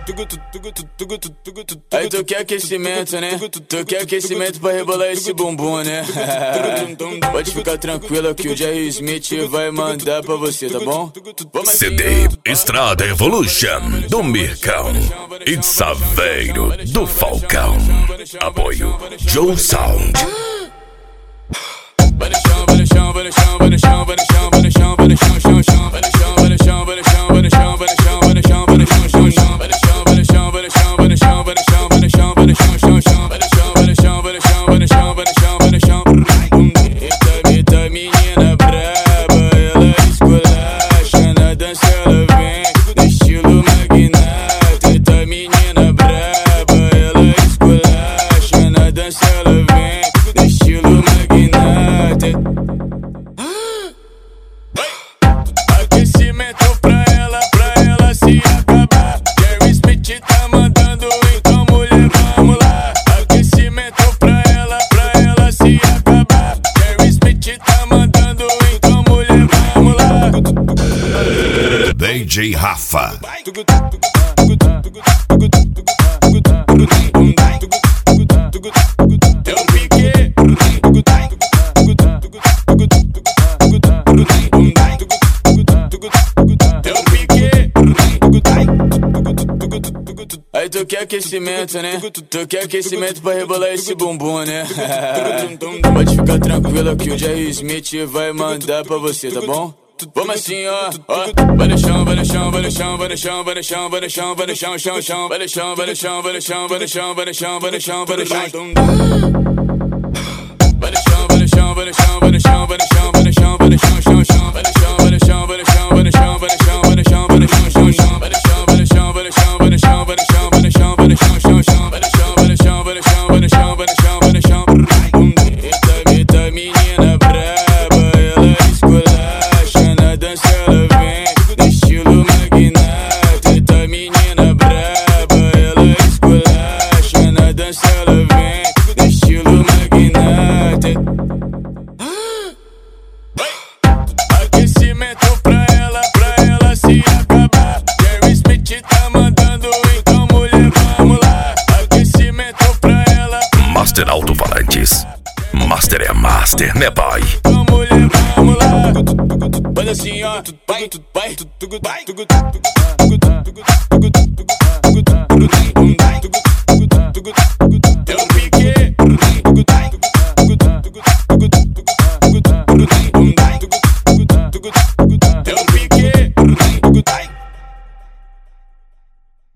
Aí tu quer aquecimento, né? Tu quer aquecimento pra rebolar esse bumbum, né? Pode ficar tranquila que o Jerry Smith vai mandar pra você, tá bom? CD Estrada Evolution do Mircão e Saveiro do Falcão. Apoio Joe Sound. Eita menina braba, ela esculacha na dança, ela vem no estilo magnata. Eita menina braba, ela esculacha na dança, ela vem no estilo magnata. Aquecimento pra ela se acabar. Jerry Smith tá mandando, então mulher, vamos lá. Aquecimento pra ela se acabar. Jerry Smith tá mandando, então mulher, vamos lá. DJ Rafa. Eu piquei. Aí tu quer aquecimento, né? Tu quer aquecimento pra rebolar esse bumbum, né? Pode ficar tranquila que o Jerry Smith vai mandar pra você, tá bom? Vamos assim, ó. Vai no chão, vai no chão, vai no chão, vai no chão, vai no chão, vai no chão, vai no chão, chão, chão. Vai no chão, vai no chão, vai no chão, vai no chão, vai no chão, vai no chão, vai no chão. Vai no chão, vai no chão, vai no chão, vai no chão, vai no chão, vai no chão, vai no chão, chão, chão. Vai no chão, vai no chão, vai no chão, vai no chão, vai no chão, vai no chão, vai no chão, chão, chão. Vai no chão, vai no chão, vai no chão, vai no chão, vai no chão, vai no chão, vai no chão, chão, chão. Vai no chão, vai no chão, vai no chão, vai no chão, vai no chão, vai no chão. Eita menina braba, ela esculacha na dança, ela vem no estilo magnata. Eita menina braba, ela esculacha na dança, ela vem no estilo magnata. Aquecimento pra ela se acabar. Jerry Smith tá mandando, então mulher, vamos lá. Aquecimento pra ela. Master Alto-Falantes. Master é master, né, pai? Então mulher, vamos lá. Faz assim, ó. Vai.